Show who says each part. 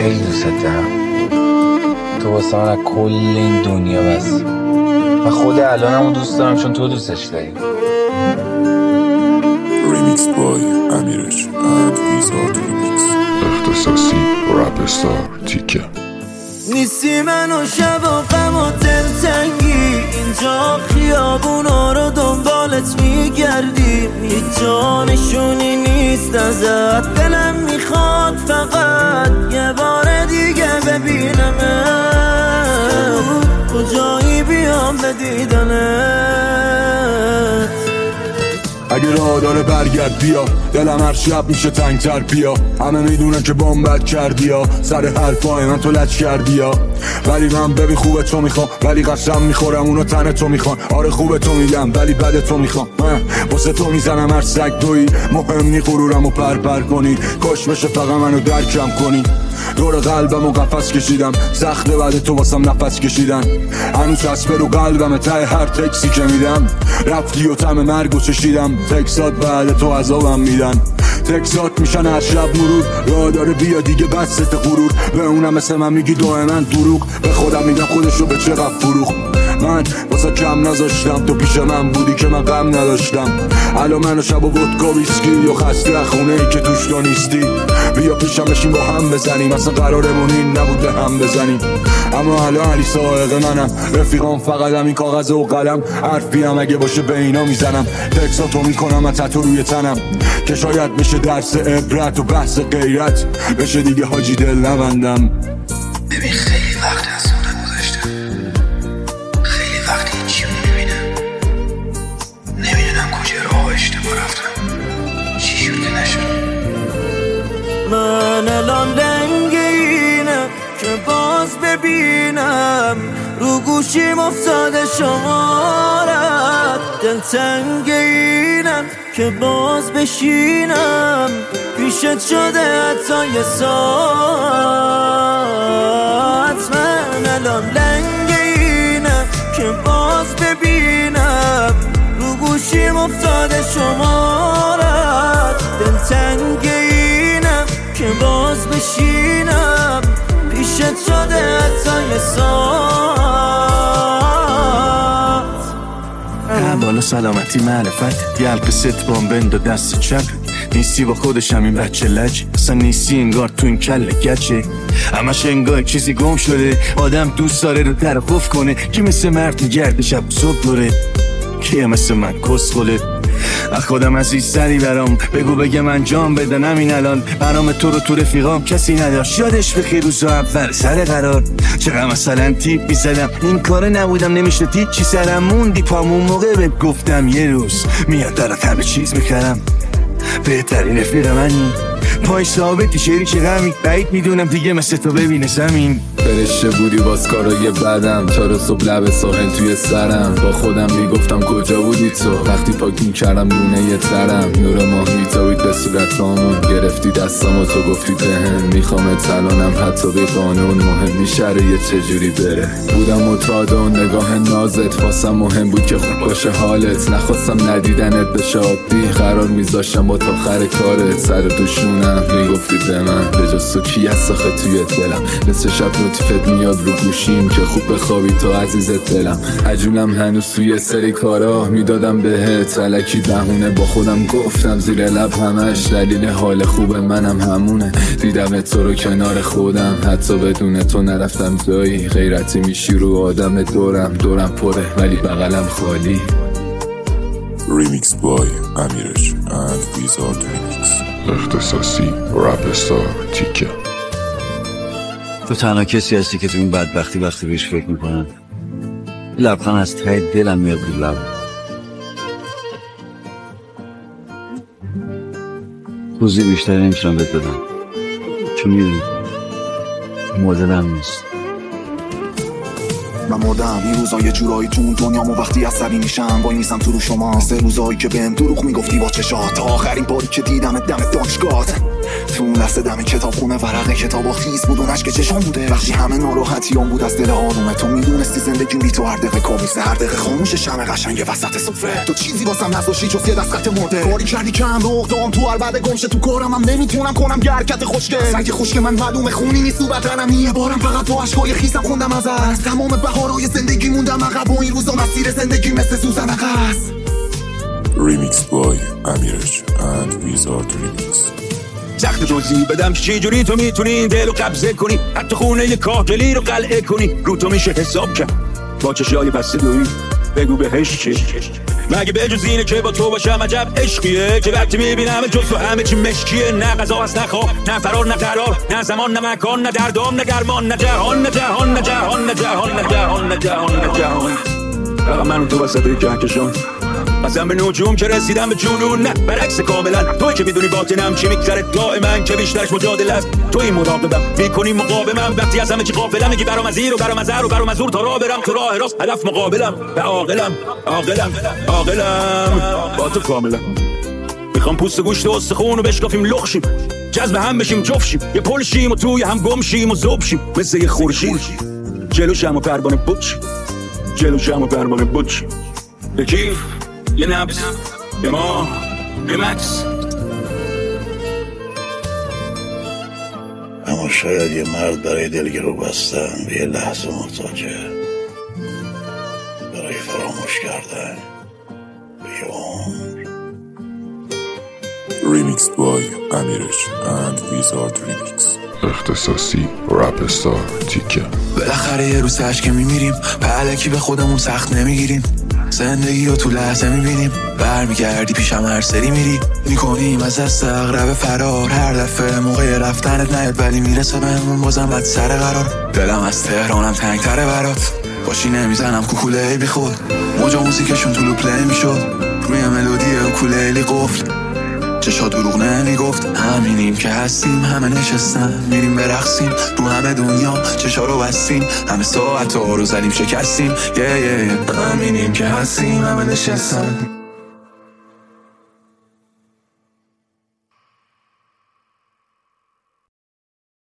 Speaker 1: خیلی دوست دارم. تو واسه من از کل این دنیا بس. من خود الانمو دوست دارم چون تو دوستش داری.
Speaker 2: ریمیکس بای امیرش اند ویزارد ریمیکس.
Speaker 3: اختصاصی رپ استار تیکه.
Speaker 4: نیستی من و شب و غم و دلتنگی، اینجا خیابونا رو دنبالت میگردیم، هیچ جا نشونی نیست ازت. دلم میخواد فقط یه بار دیگه ببینمت، کجایی بیام به دیدنت.
Speaker 5: اگه راه داره برگرد بیا، دلم هر شب میشه تنگتر بیا. همه میدونن که بامبت کردی یا سر حرفای من تو لچ کردی یا، ولی من ببین خوبه تو میخوام، ولی قسم میخورم اونو تن تو میخوان. آره خوبه تو میگم ولی بد تو میخوام. من واسه تو میزنم هر سگ تویی، مهم نی غرورم و پر کنی. کاش بشه فقط منو درکم کنی. دور قلبم و قفس کشیدم، سخته بعد تو واسم نفس کشیدن. هنوز چسبه رو قلبم ته هر تکسی که میدم. رفتی و طعم مرگو چشیدم، تکسات بعد تو عذابم میدن. تکسات میشن هر شب مرور، راه داره بیا دیگه بسته غرور. به اونم مثل من میگی دائما دروغ، به خودم میگم خودشو به چقدر فروخ. من واسه کم نذاشتم، تو پیش من بودی که من غم نداشتم. الان من و شب و ودکا ویسکی یا خسته خونه ای که توش تو نیستی. بیا پیشم بشین با هم بزنیم، اصلا قرارمون این نبود به هم بزنیم. اما الان علی سائق منم، رفیقام فقط همین کاغذ و قلم. حرفی هم اگه باشه به اینا میزنم، تکساتو میکنم من تتو روی تنم، که شاید میشه درس عبرت و بحث غیرت بشه دیگه حاجی دل نبندم.
Speaker 6: ببین خیلی وقت از اونم گذاشتم، خیلی وقت هیچی رو نمیدونم کجا راه اشتباه رفتم، چی شد که نشد.
Speaker 4: من الان لنگینم که باز ببینم، رو گوشیم افتاده شمارت. دلتنگینم که باز بشینم، پیشت شده حتی یه ساعت. من الان لنگینم که باز ببینم، رو گوشیم افتاده شمارت. دلتنگینم که باز بشینم، پیشت شده حتی یه ساعت.
Speaker 7: بالا سلامتی معرفت، یه حلقه ست بام بند و دست چپ. نیستی با خودشم این بچه لج، اصلا نیستی انگار تو این کل گچه. همش انگار چیزی گم شده، آدم دوست داره رو طرف کنه. کی مثل مرد میگرده شب صبح دوره، کیه مثل من کسخله. خودم عزیزتری برام بگو بگم انجام بدن همین الان. برام تو رو تو رفیقام کسی نداشت، یادش بخیر روزا اول سر قرار. چقدر مثلا تیپ میزدم، این کاره نبودم نمیشه چی سرم موندی پامون موقع بهت گفتم یه روز میاد دارت همه چیز میکردم. بهترین رفیق منی، پای ثابتی شعری که غمی، بعید میدونم دیگه مثل تو ببینه زمین.
Speaker 8: فرشته بودی باز کارای بدم، تا رو صبح لب ساحل توی سرم. با خودم میگفتم کجا بودی تو، وقتی پاک میکردم لونه یه ترم. نور ماه میتابید به صورت رامون، گرفتی دستم و تو گفتی بهم میخوام تلانم حتی به قانون. مهم میشره یه چجوری بره، بودم متعاد و نگاه نازت واسم مهم بود که خوب باشه حالت. نخواستم ندیدنت بشه عادی، قرار میذاشتم با تا آخر کارت. سر دوشونم میگفتی به من به جز تو کی هست آخه توی دلم. مثل شب نوتیفت میاد رو گوشیم که خوب بخوابی تو عزیزت دلم. عجولم هنوز توی سری کارا میدادم بهت الکی بهونه، با خودم گفتم زیر لب همش دلیل حال خوب منم همونه. دیدم تو رو کنار خودم، حتی بدون تو نرفتم جایی. غیرتی میشی رو آدم دورم پره ولی بغلم خالی.
Speaker 2: ریمیکس بای امیرش اند ویزارد ریمیکس.
Speaker 3: اختصاصی رپ استار تیکه.
Speaker 9: تو تنها کسی هستی که تو این بدبختی وقتی بهش فکر میکنم لبخند از ته دلم میاد رو لب. توضیح بیشتری نمیتونم بهت بدم چون میدونی مدلم نیست.
Speaker 10: من مردم این روزا یه جورایی تو اون دنیامو وقتی عصبی میشم وای میسم تو رو شما. مثل روزایی که بهم دروغ میگفتی با چشات، تا آخرین باری که دیدم دم دانشگاهت. تو اون لحظه دم کتاب خونه ورق کتابا خیس بود و که چشام بوده. وقتی همه ناراحتیام بود از دل آرومه، تو میدونستی زندگی بی تو هر دقیقه کابوسه، هر دقیقه خاموش شمع قشنگ وسط سفره. تو چیزی واسم نذاشتی جز یه دست خط مرده، کاری کردی کم نقطه‌ام تو البته گمشه تو کارم، هم نمیتونم کنم یه حرکت خوشگل. سنگ خشک من معلومه خونی نیست تو بدنم، یه بارم فقط با اشکای خیسم خوندم از تمام بهارهای زندگی موندم عقب و این روزا مسیر زندگی مثل سوزن قص.
Speaker 2: Remixed by Amiraj and Wizard Remix.
Speaker 11: سخت توضیح بدم که چجوری تو میتونی دل رو قبضه کنی، حتی خونه یه کاهگلی رو قلعه کنی. رو تو میشه حساب کرد با چشای بسته دوی، بگو بهش چه مگه به جز اینه که با تو باشم عجب عشقیه، که وقتی میبینم جز تو همه چی مشکیه. نه غذا هست نه خواب نه فرار نه قرار، نه زمان نه مکان نه دردام نه درمان، نه جهان نه جهان نه جهان نه جهان نه جهان نه جهان نه جهان. فقط من و تو وسط کهکشان، قسم به نجوم که رسیدم به جنون، نه برعکس کاملا. توی که میدونی باطنم چی میگذره دائما، که بیشترش مجادله است. توی مراقبم میکنی مقاومم، وقتی از همه چی غافلم میگی برام از این و برام از هر و برام از اون، تا راه برم تو راه راست هدف مقابلم و عاقلم با تو کاملا. میخوام پوست و گوشت و استخون رو بشکافیم لخشیم، جذب هم بشیم جفت شیم، یه پل شیم و توی هم گم شیم و ذوب شیم مثل یه خورشید. جلو شم و پروانه بود شیم، جلو شم و پروانه بود شیم. یه کیف یه نبض یه ماه یه مکس.
Speaker 12: اما شاید یه مرد برای دلگرو بستن به یه لحظه محتاجه، برای فراموش کردن به یه عمر.
Speaker 2: Remixed by Amiraj and Wizard Remix.
Speaker 3: اختصاصی رپ استار تیکه.
Speaker 10: بالاخره یه روز که میمیریم، پهلکی به خودمون سخت نمیگیریم، زندگی رو تو لحظه میبینیم. برمیگردی پیشم هر سری میری، میکنیم از دست اقرب فرار. هر دفعه موقع رفتنت نیاد ولی میرسه بهمون بازم بد سر قرار. دلم از تهرانم تنگتره برات، باشی نمیزنم کوکوله بی خود. موجا موزیکشون تو لوپلی میشد، روی ملودی اوکولیلی قفل. چشا دروغ نمیگفت، همینیم که هستیم. همه نشستن میریم برقصیم، رو همه دنیا چشا رو بستیم. همه ساعت ها رو زدیم شکستیم. همینیم که هستیم. همه نشستن